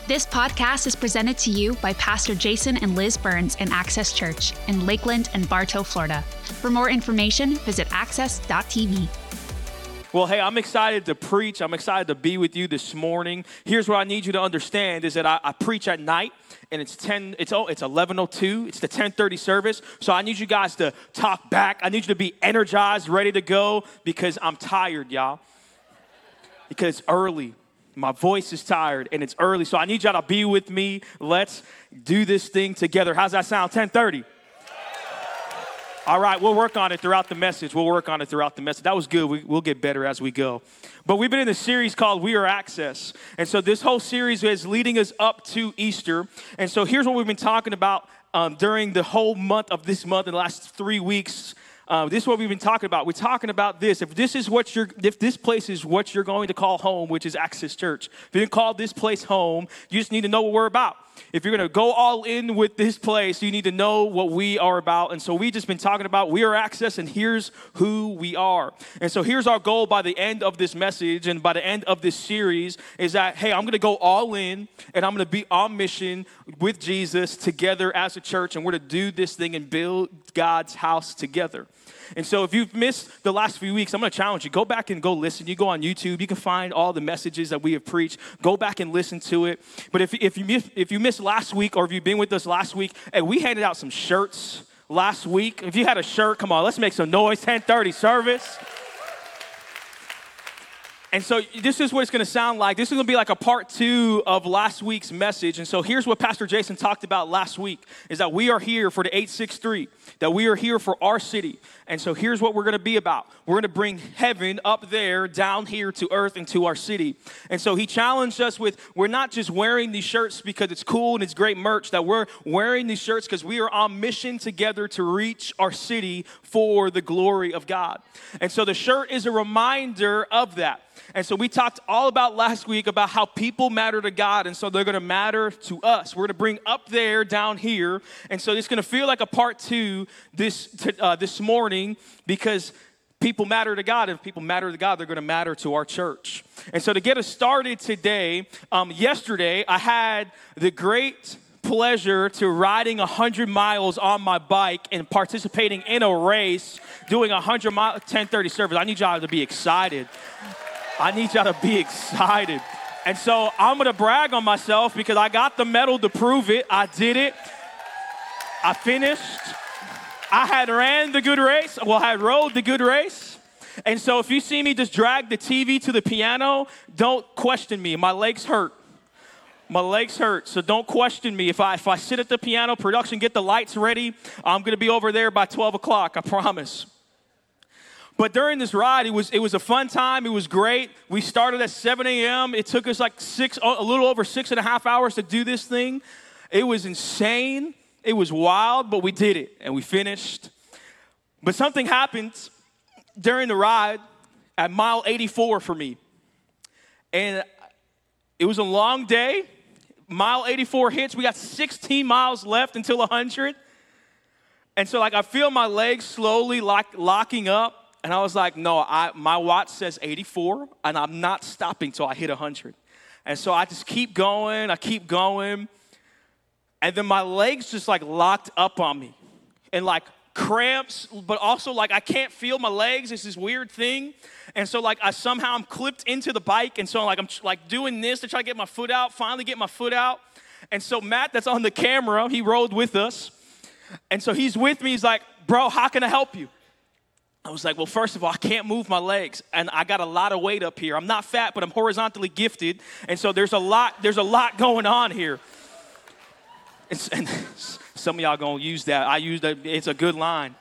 This podcast is presented to you by Pastor Jason and Liz Burns in Access Church in Lakeland and Bartow, Florida. For more information, visit access.tv. Well, hey, I'm excited to preach. I'm excited to be with you this morning. Here's what I need you to understand is that I preach at night, and it's 11:02. It's the 10:30 service. So I need you guys to talk back. I need you to be energized, ready to go, because I'm tired, y'all. Because it's early. My voice is tired, and it's early. So I need y'all to be with me. Let's do this thing together. How's that sound? 10:30. All right, we'll work on it throughout the message. That was good. We'll get better as we go. But we've been in a series called We Are Access. And so this whole series is leading us up to Easter. And so here's what we've been talking about during the whole month of this month, in the last 3 weeks. This is what we've been talking about. We're talking about this. If this place is what you're going to call home, which is Access Church, if you didn't call this place home, you just need to know what we're about. If you're going to go all in with this place, you need to know what we are about. And so we've just been talking about We Are Access, and here's who we are. And so here's our goal by the end of this message and by the end of this series is that, hey, I'm going to go all in, and I'm going to be on mission with Jesus together as a church, and we're to do this thing and build God's house together. And so if you've missed the last few weeks, I'm going to challenge you. Go back and go listen. You go on YouTube. You can find all the messages that we have preached. Go back and listen to it. But if you missed last week, or if you've been with us last week, hey, we handed out some shirts last week. If you had a shirt, come on, let's make some noise. 10:30 service. And so this is what it's going to sound like. This is going to be like a part 2 of last week's message. And so here's what Pastor Jason talked about last week, is that we are here for the 863, that we are here for our city. And so here's what we're going to be about. We're going to bring heaven up there, down here to earth and to our city. And so he challenged us with, we're not just wearing these shirts because it's cool and it's great merch, that we're wearing these shirts because we are on mission together to reach our city for the glory of God. And so the shirt is a reminder of that. And so we talked all about last week about how people matter to God, and so they're going to matter to us. We're going to bring up there, down here, and so it's going to feel like a part 2 this morning, because people matter to God. If people matter to God, they're going to matter to our church. And so to get us started today, yesterday I had the great pleasure to riding 100 miles on my bike and participating in a race, doing 100 miles, 10:30 service. I need y'all to be excited. And so I'm going to brag on myself because I got the medal to prove it. I did it. I finished. I had rode the good race. And so if you see me just drag the TV to the piano, don't question me. My legs hurt. So don't question me. If I sit at the piano, production, get the lights ready, I'm going to be over there by 12 o'clock, I promise. But during this ride, it was a fun time. It was great. We started at 7 a.m. It took us like a little over 6.5 hours to do this thing. It was insane. It was wild, but we did it, and we finished. But something happened during the ride at mile 84 for me. And it was a long day. Mile 84 hits. We got 16 miles left until 100. And so I feel my legs slowly locking up. And I was like, no, my watch says 84, and I'm not stopping till I hit 100. And so I just keep going. And then my legs just locked up on me. And cramps, but also I can't feel my legs. It's this weird thing. And so I'm clipped into the bike. And so I'm doing this to try to get my foot out, finally get my foot out. And so Matt, that's on the camera, he rode with us. And so he's with me. He's like, bro, how can I help you? I was like, well, first of all, I can't move my legs, and I got a lot of weight up here. I'm not fat, but I'm horizontally gifted, and so there's a lot going on here. And some of y'all gonna use that. I use that. It's a good line.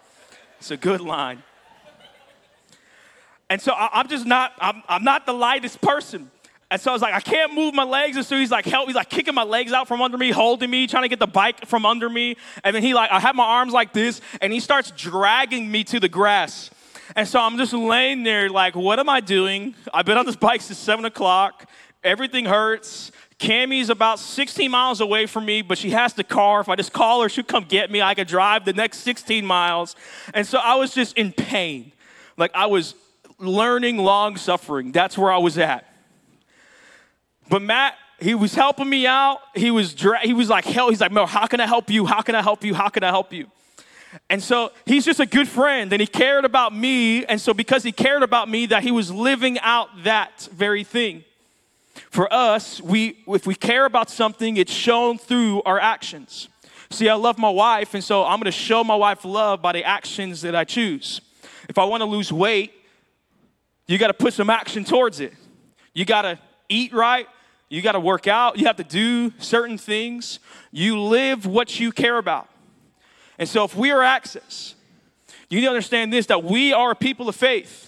And so I'm not the lightest person. And so I was like, I can't move my legs. And so he's like, help. He's kicking my legs out from under me, holding me, trying to get the bike from under me. And then I have my arms like this, and he starts dragging me to the grass. And so I'm just laying there what am I doing? I've been on this bike since 7 o'clock. Everything hurts. Cammie's about 16 miles away from me, but she has the car. If I just call her, she'll come get me. I could drive the next 16 miles. And so I was just in pain. I was learning long suffering. That's where I was at. But Matt he was helping me out. He was like, hell, he's like, Mel, how can I help you? How can I help you? How can I help you? And so he's just a good friend, and he cared about me. And so because he cared about me, that he was living out that very thing. For us, if we care about something, it's shown through our actions. See, I love my wife, and so I'm going to show my wife love by the actions that I choose. If I want to lose weight, you got to put some action towards it. You got to eat right. You got to work out. You have to do certain things. You live what you care about. And so if we are Access, you need to understand this, that we are a people of faith.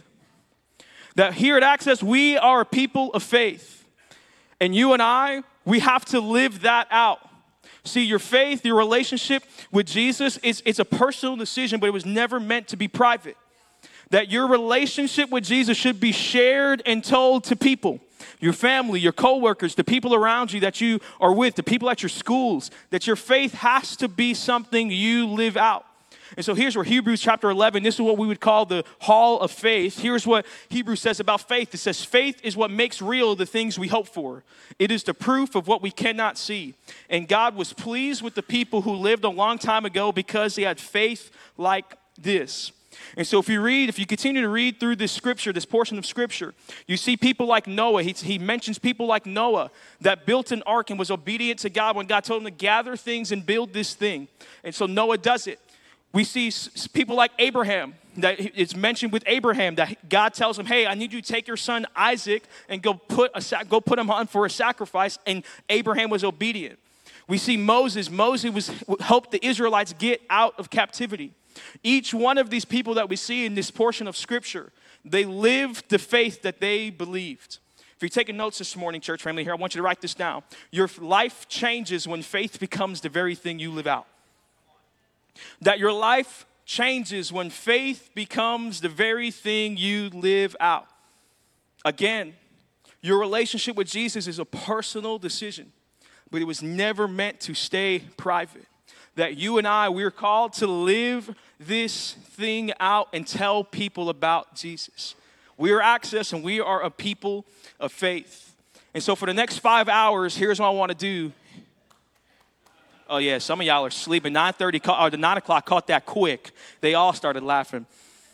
That here at Access, we are a people of faith. And you and I, we have to live that out. See, your faith, your relationship with Jesus, it's a personal decision, but it was never meant to be private. That your relationship with Jesus should be shared and told to people. Your family, your coworkers, the people around you that you are with, the people at your schools, that your faith has to be something you live out. And so here's where Hebrews chapter 11, this is what we would call the hall of faith. Here's what Hebrews says about faith. It says, faith is what makes real the things we hope for. It is the proof of what we cannot see. And God was pleased with the people who lived a long time ago because they had faith like this. And so if you continue to read through this scripture, this portion of scripture, you see people like Noah. He mentions people like Noah that built an ark and was obedient to God when God told him to gather things and build this thing. And so Noah does it. We see people like Abraham, that it's mentioned with Abraham that God tells him, hey, I need you to take your son Isaac and go put him on for a sacrifice, and Abraham was obedient. We see Moses helped the Israelites get out of captivity. Each one of these people that we see in this portion of scripture, they lived the faith that they believed. If you're taking notes this morning, church family, here, I want you to write this down. Your life changes when faith becomes the very thing you live out. That your life changes when faith becomes the very thing you live out. Again, your relationship with Jesus is a personal decision, but it was never meant to stay private. That you and I, we're called to live this thing out and tell people about Jesus. We are Access, and we are a people of faith. And so for the next 5 hours, here's what I want to do. Oh, yeah, some of y'all are sleeping. 9:30, or the 9 o'clock caught that quick. They all started laughing.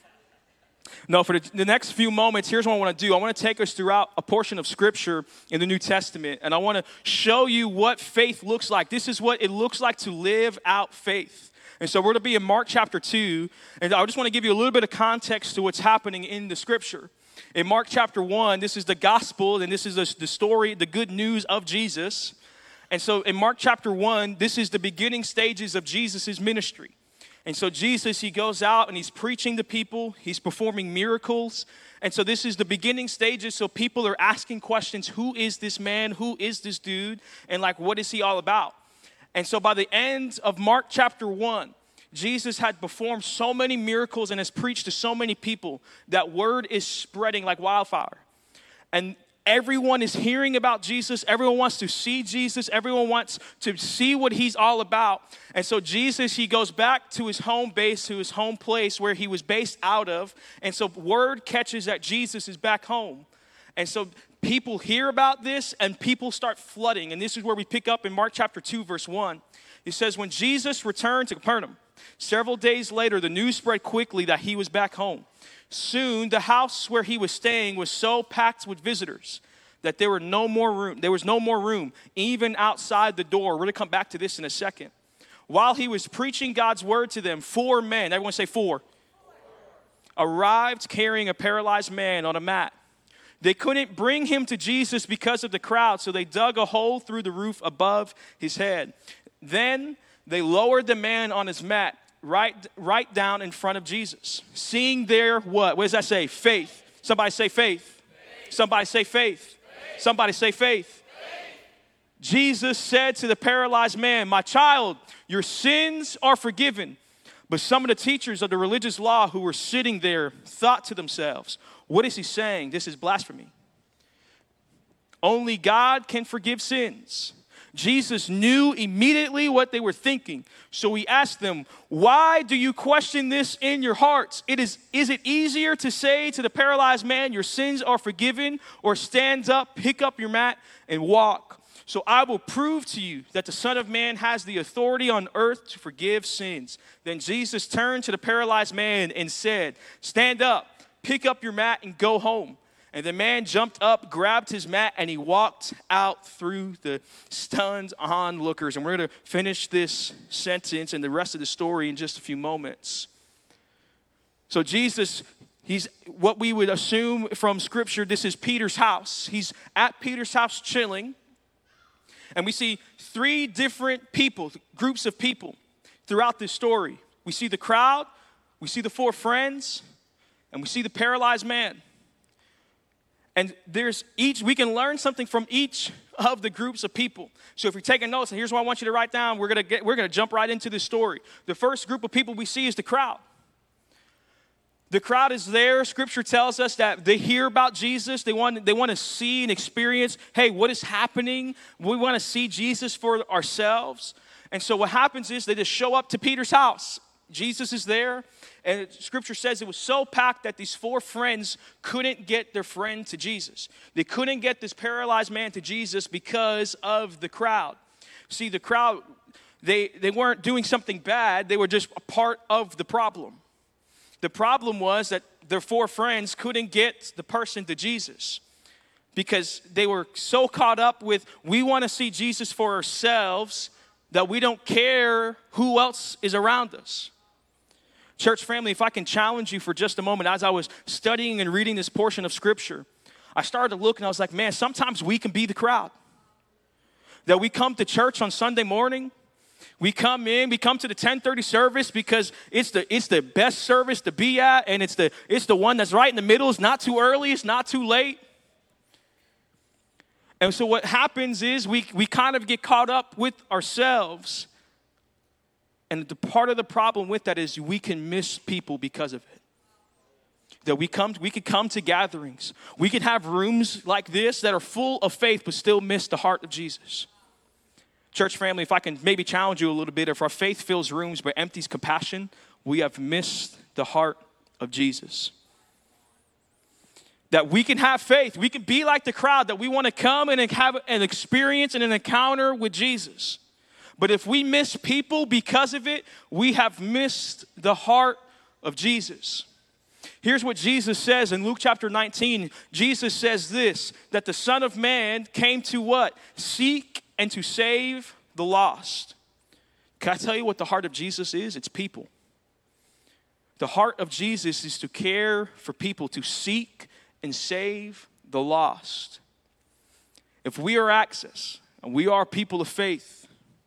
No, for the next few moments, here's what I want to do. I want to take us throughout a portion of Scripture in the New Testament, and I want to show you what faith looks like. This is what it looks like to live out faith. And so we're going to be in Mark chapter 2, and I just want to give you a little bit of context to what's happening in the Scripture. In Mark chapter 1, this is the gospel, and this is the story, the good news of Jesus. And so in Mark chapter 1, this is the beginning stages of Jesus' ministry. And so Jesus, he goes out and he's preaching to people. He's performing miracles. And so this is the beginning stages. So people are asking questions. Who is this man? Who is this dude? And like, what is he all about? And so by the end of Mark chapter 1, Jesus had performed so many miracles and has preached to so many people that word is spreading like wildfire. And everyone is hearing about Jesus. Everyone wants to see Jesus. Everyone wants to see what he's all about. And so Jesus, he goes back to his home base, to his home place where he was based out of. And so word catches that Jesus is back home. And so people hear about this and people start flooding. And this is where we pick up in Mark chapter 2, verse 1. It says, when Jesus returned to Capernaum, several days later, the news spread quickly that he was back home. Soon, the house where he was staying was so packed with visitors that there was no more room, even outside the door. We're going to come back to this in a second. While he was preaching God's word to them, 4 men, everyone say 4, arrived carrying a paralyzed man on a mat. They couldn't bring him to Jesus because of the crowd, so they dug a hole through the roof above his head. Then they lowered the man on his mat right down in front of Jesus. Seeing their what? What does that say? Faith. Somebody say faith. Faith. Somebody say faith. Faith. Somebody say faith. Faith. Jesus said to the paralyzed man, my child, your sins are forgiven. But some of the teachers of the religious law who were sitting there thought to themselves, what is he saying? This is blasphemy. Only God can forgive sins. Jesus knew immediately what they were thinking. So he asked them, why do you question this in your hearts? Is it easier to say to the paralyzed man, your sins are forgiven, or stand up, pick up your mat, and walk? So I will prove to you that the Son of Man has the authority on earth to forgive sins. Then Jesus turned to the paralyzed man and said, stand up, pick up your mat, and go home. And the man jumped up, grabbed his mat, and he walked out through the stunned onlookers. And we're going to finish this sentence and the rest of the story in just a few moments. So Jesus, he's what we would assume from Scripture, this is Peter's house. He's at Peter's house chilling. And we see three different people, groups of people throughout this story. We see the crowd, we see the four friends, and we see the paralyzed man. And we can learn something from each of the groups of people. So if you're taking notes, and here's what I want you to write down, we're gonna jump right into this story. The first group of people we see is the crowd. The crowd is there. Scripture tells us that they hear about Jesus. They want to see and experience, hey, what is happening? We want to see Jesus for ourselves. And so what happens is they just show up to Peter's house. Jesus is there. And Scripture says it was so packed that these four friends couldn't get their friend to Jesus. They couldn't get this paralyzed man to Jesus because of the crowd. See, the crowd, they weren't doing something bad. They were just a part of the problem. The problem was that their four friends couldn't get the person to Jesus because they were so caught up with, we want to see Jesus for ourselves that we don't care who else is around us. Church family, if I can challenge you for just a moment, as I was studying and reading this portion of Scripture, I started to look and I was like, man, sometimes we can be the crowd. That we come to church on Sunday morning, we come to the 10:30 service because it's the best service to be at, and it's the one that's right in the middle. It's not too early, it's not too late. And so what happens is we kind of get caught up with ourselves. And the part of the problem with that is we can miss people because of it. That we could come to gatherings. We could have rooms like this that are full of faith but still miss the heart of Jesus. Church family, if I can maybe challenge you a little bit, if our faith fills rooms but empties compassion, we have missed the heart of Jesus. That we can have faith. We can be like the crowd, that we want to come and have an experience and an encounter with Jesus. But if we miss people because of it, we have missed the heart of Jesus. Here's what Jesus says in Luke chapter 19. Jesus says this, that the Son of Man came to what? Seek and to save the lost. Can I tell you what the heart of Jesus is? It's people. The heart of Jesus is to care for people, to seek and save the lost. If we are Access and we are people of faith,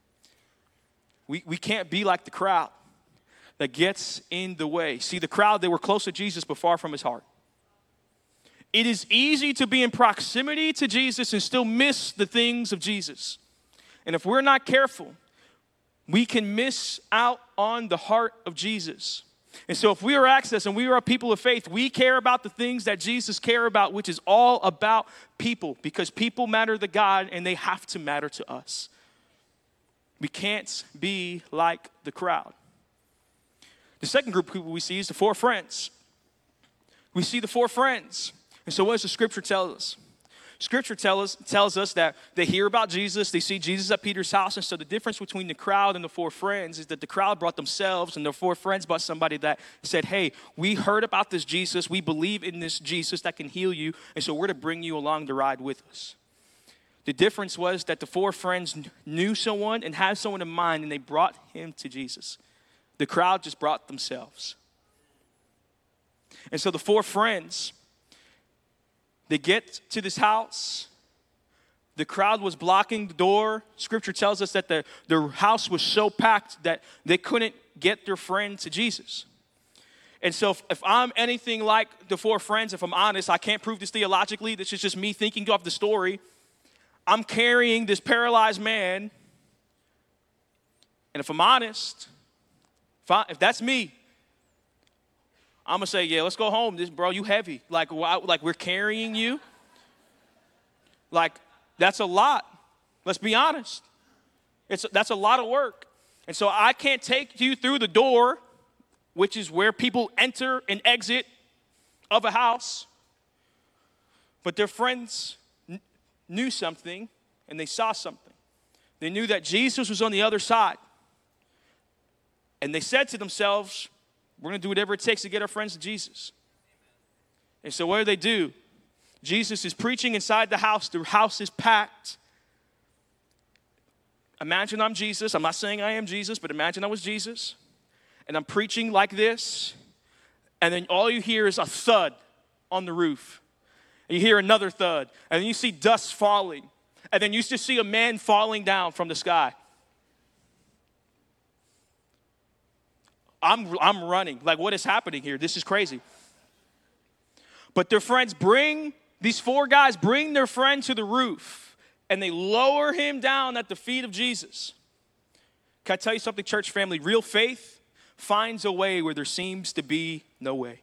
we can't be like the crowd that gets in the way. See, the crowd, they were close to Jesus but far from his heart. It is easy to be in proximity to Jesus and still miss the things of Jesus. And if we're not careful, we can miss out on the heart of Jesus. And so if we are Access and we are a people of faith, we care about the things that Jesus cares about, which is all about people, because people matter to God and they have to matter to us. We can't be like the crowd. The second group of people we see is the four friends. We see the four friends. And so what does the Scripture tell us? Scripture tells us that they hear about Jesus, they see Jesus at Peter's house, and so the difference between the crowd and the four friends is that the crowd brought themselves and the four friends brought somebody that said, hey, we heard about this Jesus, we believe in this Jesus that can heal you, and so we're to bring you along the ride with us. The difference was that the four friends knew someone and had someone in mind, and they brought him to Jesus. The crowd just brought themselves. And so the four friends, they get to this house. The crowd was blocking the door. Scripture tells us that their house was so packed that they couldn't get their friend to Jesus. And so if I'm anything like the four friends, if I'm honest, I can't prove this theologically. This is just me thinking of the story. I'm carrying this paralyzed man. And if I'm honest, if that's me, I'm going to say, yeah, let's go home. Bro, you heavy. Like we're carrying you. Like, that's a lot. Let's be honest. That's a lot of work. And so I can't take you through the door, which is where people enter and exit of a house. But their friends knew something, and they saw something. They knew that Jesus was on the other side. And they said to themselves, we're going to do whatever it takes to get our friends to Jesus. And so what do? Jesus is preaching inside the house. The house is packed. Imagine I'm Jesus. I'm not saying I am Jesus, but imagine I was Jesus. And I'm preaching like this. And then all you hear is a thud on the roof. And you hear another thud. And then you see dust falling. And then you just see a man falling down from the sky. I'm running. Like, what is happening here? This is crazy. But their friends these four guys bring their friend to the roof, and they lower him down at the feet of Jesus. Can I tell you something, church family? Real faith finds a way where there seems to be no way.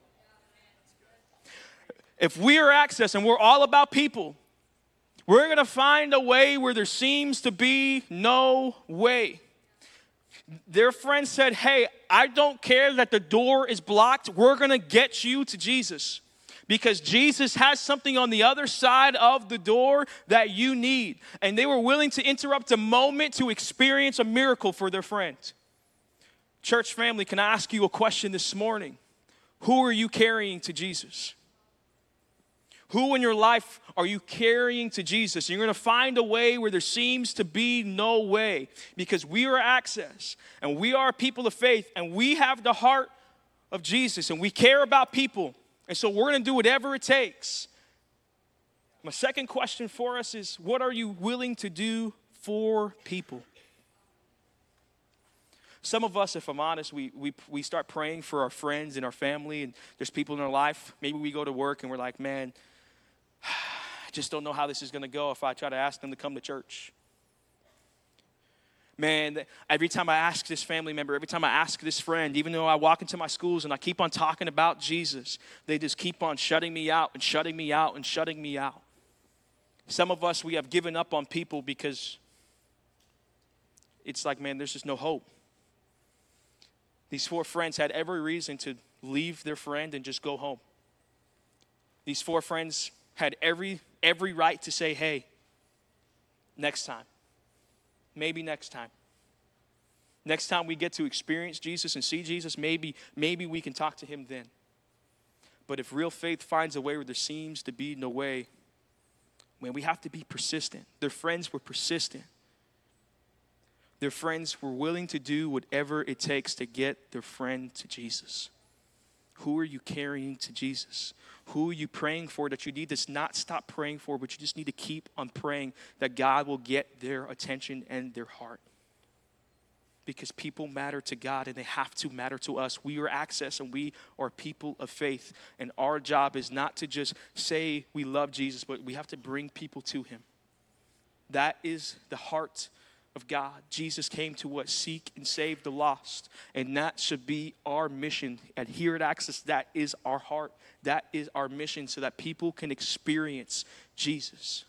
If we are Access and we're all about people, we're going to find a way where there seems to be no way. Their friend said, hey, I don't care that the door is blocked. We're going to get you to Jesus because Jesus has something on the other side of the door that you need. And they were willing to interrupt a moment to experience a miracle for their friend. Church family, can I ask you a question this morning? Who are you carrying to Jesus? Who in your life are you carrying to Jesus? You're going to find a way where there seems to be no way because we are Access and we are people of faith and we have the heart of Jesus and we care about people. And so we're going to do whatever it takes. My second question for us is, what are you willing to do for people? Some of us, if I'm honest, we start praying for our friends and our family and there's people in our life. Maybe we go to work and we're like, man, I just don't know how this is going to go if I try to ask them to come to church. Man, every time I ask this family member, every time I ask this friend, even though I walk into my schools and I keep on talking about Jesus, they just keep on shutting me out and shutting me out and shutting me out. Some of us, we have given up on people because it's like, man, there's just no hope. These four friends had every reason to leave their friend and just go home. These four friends had every right to say, hey, next time. Maybe next time. Next time we get to experience Jesus and see Jesus, maybe we can talk to him then. But if real faith finds a way where there seems to be no way, man, we have to be persistent. Their friends were persistent. Their friends were willing to do whatever it takes to get their friend to Jesus. Who are you carrying to Jesus? Who are you praying for that you need to not stop praying for, but you just need to keep on praying that God will get their attention and their heart? Because people matter to God and they have to matter to us. We are Access and we are people of faith. And our job is not to just say we love Jesus, but we have to bring people to him. That is the heart of God. Jesus came to what? Seek and save the lost. And that should be our mission. And here at Access, that is our heart. That is our mission so that people can experience Jesus.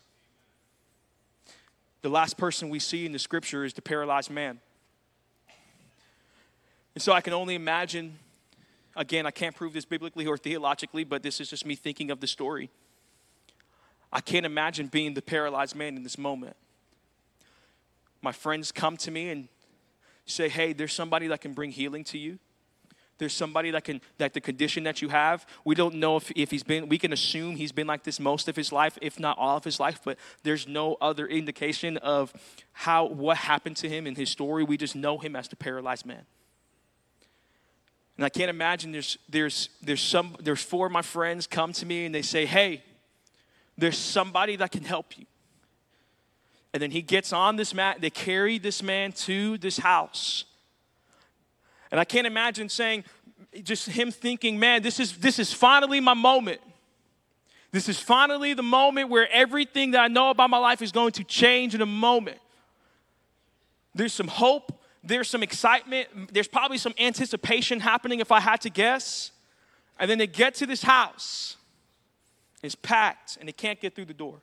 The last person we see in the scripture is the paralyzed man. And so I can only imagine, again, I can't prove this biblically or theologically, but this is just me thinking of the story. I can't imagine being the paralyzed man in this moment. My friends come to me and say, hey, there's somebody that can bring healing to you. There's somebody that the condition that you have, we don't know if he's been, we can assume he's been like this most of his life, if not all of his life, but there's no other indication of what happened to him in his story. We just know him as the paralyzed man. And I can't imagine there's four of my friends come to me and they say, hey, there's somebody that can help you. And then he gets on this mat. They carry this man to this house. And I can't imagine saying, just him thinking, man, this is finally my moment. This is finally the moment where everything that I know about my life is going to change in a moment. There's some hope. There's some excitement. There's probably some anticipation happening if I had to guess. And then they get to this house. It's packed and they can't get through the door.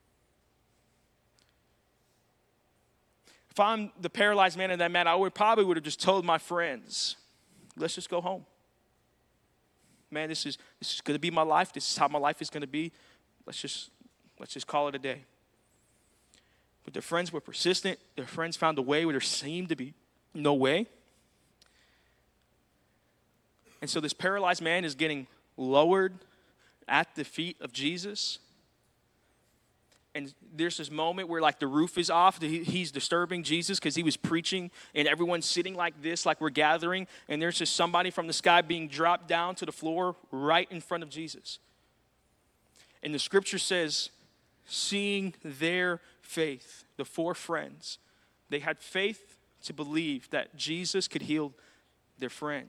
If I'm the paralyzed man in that mat, I probably would have just told my friends, let's just go home. Man, this is going to be my life. This is how my life is going to be. Let's just call it a day. But their friends were persistent. Their friends found a way where there seemed to be no way. And so this paralyzed man is getting lowered at the feet of Jesus. And there's this moment where like the roof is off. He's disturbing Jesus because he was preaching and everyone's sitting like this, like we're gathering. And there's just somebody from the sky being dropped down to the floor right in front of Jesus. And the scripture says, seeing their faith, the four friends, they had faith to believe that Jesus could heal their friend.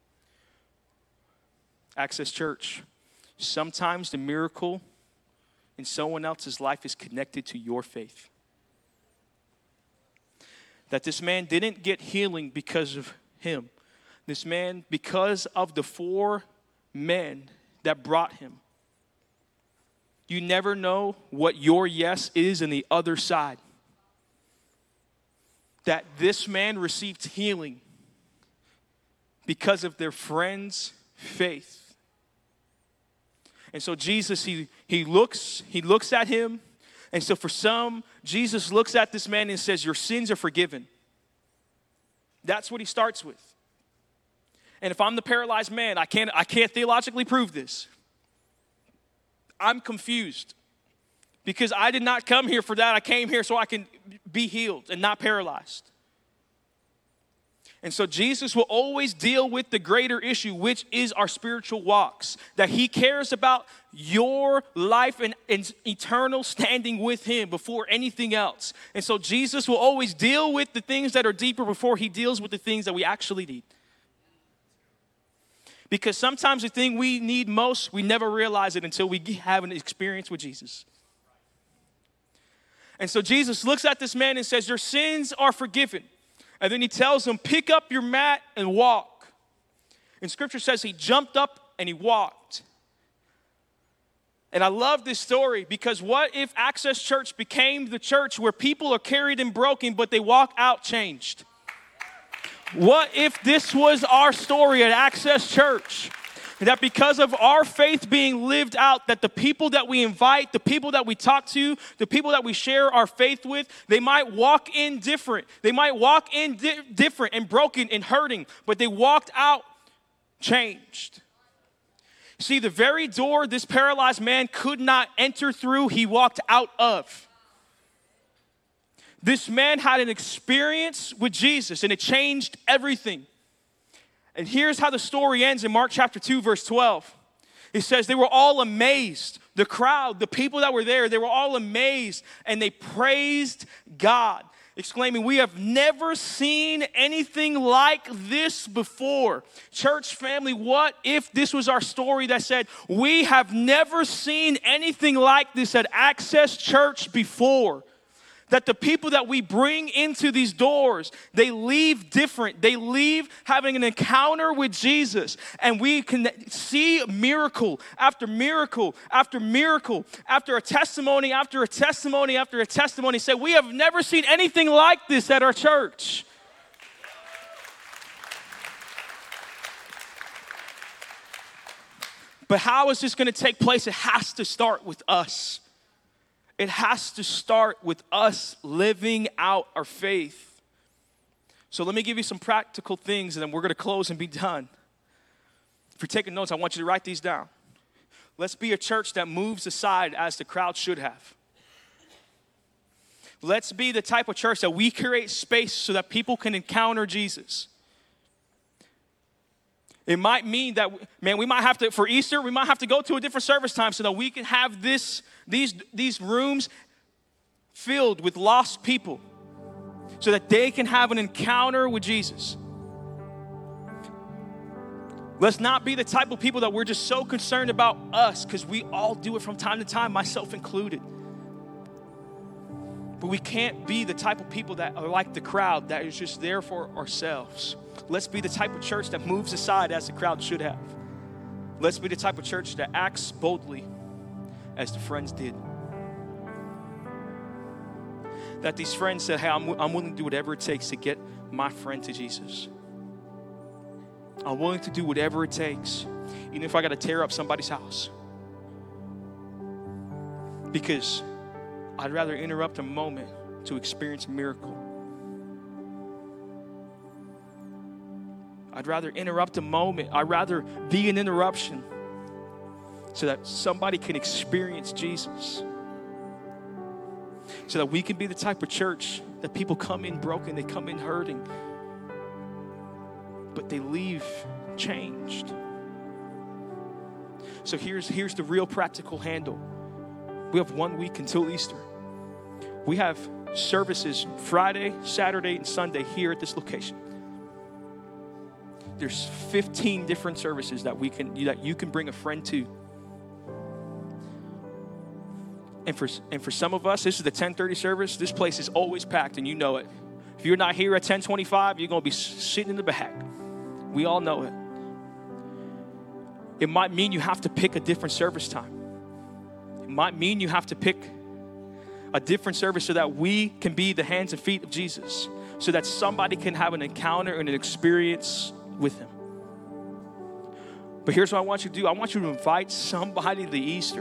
Access Church, sometimes the miracle in someone else's life is connected to your faith. That this man didn't get healing because of him. This man, because of the four men that brought him. You never know what your yes is in the other side. That this man received healing because of their friend's faith. And so Jesus, he looks at him. And so for some, Jesus looks at this man and says, your sins are forgiven. That's what he starts with. And if I'm the paralyzed man, I can't theologically prove this. I'm confused because I did not come here for that. I came here so I can be healed and not paralyzed. And so Jesus will always deal with the greater issue, which is our spiritual walks. That he cares about your life and eternal standing with him before anything else. And so Jesus will always deal with the things that are deeper before he deals with the things that we actually need. Because sometimes the thing we need most, we never realize it until we have an experience with Jesus. And so Jesus looks at this man and says, your sins are forgiven. And then he tells him, pick up your mat and walk. And scripture says he jumped up and he walked. And I love this story because what if Access Church became the church where people are carried and broken, but they walk out changed? What if this was our story at Access Church? That because of our faith being lived out, that the people that we invite, the people that we talk to, the people that we share our faith with, they might walk in different. They might walk in different and broken and hurting, but they walked out changed. See, the very door this paralyzed man could not enter through, he walked out of. This man had an experience with Jesus, and it changed everything. And here's how the story ends in Mark chapter 2, verse 12. It says they were all amazed. The crowd, the people that were there, they were all amazed, and they praised God, exclaiming, we have never seen anything like this before. Church family, what if this was our story that said, we have never seen anything like this at Access Church before? That the people that we bring into these doors, they leave different. They leave having an encounter with Jesus. And we can see miracle after miracle after miracle, after a testimony after a testimony after a testimony. Say, we have never seen anything like this at our church. But how is this going to take place? It has to start with us. It has to start with us living out our faith. So let me give you some practical things, and then we're going to close and be done. If you're taking notes, I want you to write these down. Let's be a church that moves aside as the crowd should have. Let's be the type of church that we create space so that people can encounter Jesus. It might mean that, we might have to, for Easter, we might have to go to a different service time so that we can have these rooms filled with lost people so that they can have an encounter with Jesus. Let's not be the type of people that we're just so concerned about us, because we all do it from time to time, myself included. But we can't be the type of people that are like the crowd that is just there for ourselves. Let's be the type of church that moves aside as the crowd should have. Let's be the type of church that acts boldly as the friends did. That these friends said, hey, I'm willing to do whatever it takes to get my friend to Jesus. I'm willing to do whatever it takes, even if I got to tear up somebody's house. Because I'd rather interrupt a moment to experience a miracle. I'd rather interrupt a moment. I'd rather be an interruption so that somebody can experience Jesus. So that we can be the type of church that people come in broken, they come in hurting, but they leave changed. So here's the real practical handle. We have 1 week until Easter. We have services Friday, Saturday, and Sunday here at this location. There's 15 different services that you can bring a friend to. And for some of us, this is the 10:30 service. This place is always packed, and you know it. If you're not here at 10:25, you're going to be sitting in the back. We all know it. It might mean you have to pick a different service time. It might mean you have to pick a different service so that we can be the hands and feet of Jesus, so that somebody can have an encounter and an experience with him. But here's what I want you to do. I want you to invite somebody to Easter.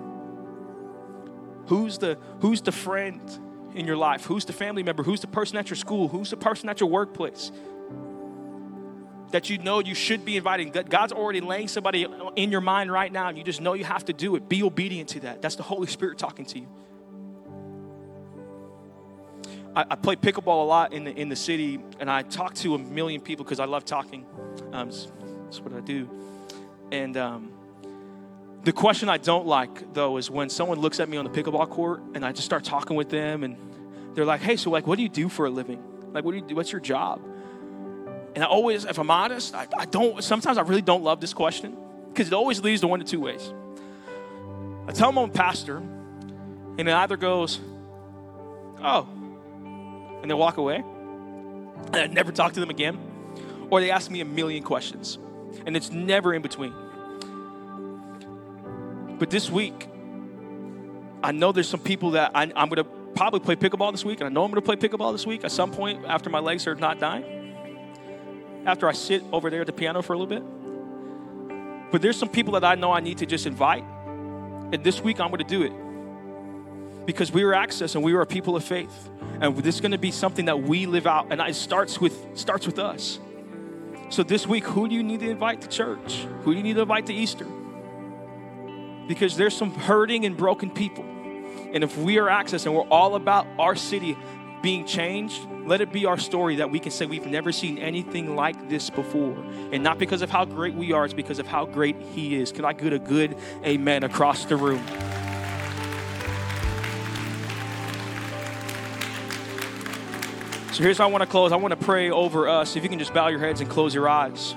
Who's the friend in your life? Who's the family member? Who's the person at your school? Who's the person at your workplace that you know you should be inviting? That God's already laying somebody in your mind right now, and you just know you have to do it. Be obedient to that. That's the Holy Spirit talking to you. I play pickleball a lot in the city, and I talk to a million people because I love talking. That's what I do. And the question I don't like, though, is when someone looks at me on the pickleball court and I just start talking with them, and they're like, hey, so like, what do you do for a living? Like, what do you do? What's your job? And I always, if I'm honest, sometimes I really don't love this question because it always leads to one of two ways. I tell them I'm a pastor, and it either goes, oh, and they walk away, and I never talk to them again, or they ask me a million questions, and it's never in between. But this week, I know there's some people that I'm going to probably play pickleball this week, and I know I'm going to play pickleball this week at some point after my legs are not dying, after I sit over there at the piano for a little bit. But there's some people that I know I need to just invite, and this week I'm going to do it because we are Access and we are a people of faith, and this is going to be something that we live out, and it starts with us. So this week, who do you need to invite to church? Who do you need to invite to Easter? Because there's some hurting and broken people. And if we are Access and we're all about our city being changed, let it be our story that we can say we've never seen anything like this before. And not because of how great we are, it's because of how great he is. Can I get a good amen across the room? So here's how I want to close. I want to pray over us. If you can just bow your heads and close your eyes.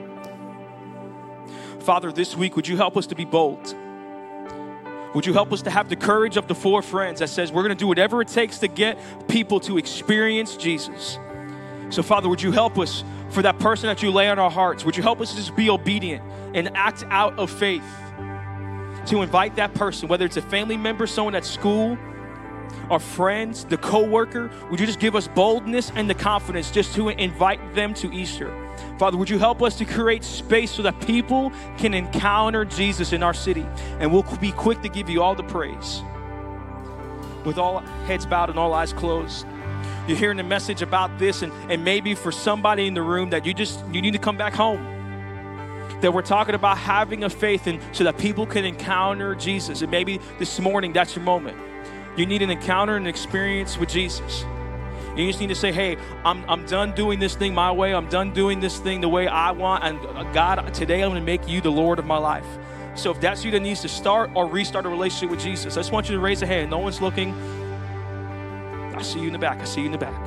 Father, this week, would you help us to be bold? Would you help us to have the courage of the 4 friends that says we're going to do whatever it takes to get people to experience Jesus? So, Father, would you help us for that person that you lay on our hearts? Would you help us to just be obedient and act out of faith to invite that person, whether it's a family member, someone at school, our friends, the co-worker? Would you just give us boldness and the confidence just to invite them to Easter? Father, would you help us to create space so that people can encounter Jesus in our city? And we'll be quick to give you all the praise. With all heads bowed and all eyes closed, you're hearing a message about this, and maybe for somebody in the room that you need to come back home. That we're talking about having a faith and so that people can encounter Jesus. And maybe this morning, that's your moment. You need an encounter and an experience with Jesus. You just need to say, hey, I'm done doing this thing my way. I'm done doing this thing the way I want. And God, today I'm going to make you the Lord of my life. So if that's you that needs to start or restart a relationship with Jesus, I just want you to raise a hand. No one's looking. I see you in the back. I see you in the back.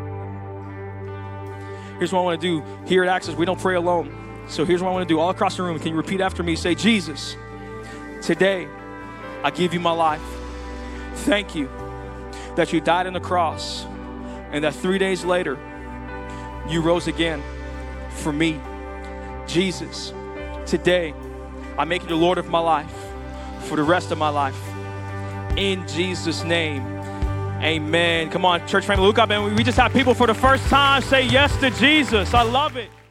Here's what I want to do. Here at Access, we don't pray alone. So here's what I want to do. All across the room, can you repeat after me? Say, Jesus, today I give you my life. Thank you that you died on the cross and that 3 days later you rose again for me. Jesus, today I make you the Lord of my life for the rest of my life. In Jesus' name, amen. Come on, church family, look up, and we just have people for the first time say yes to Jesus. I love it.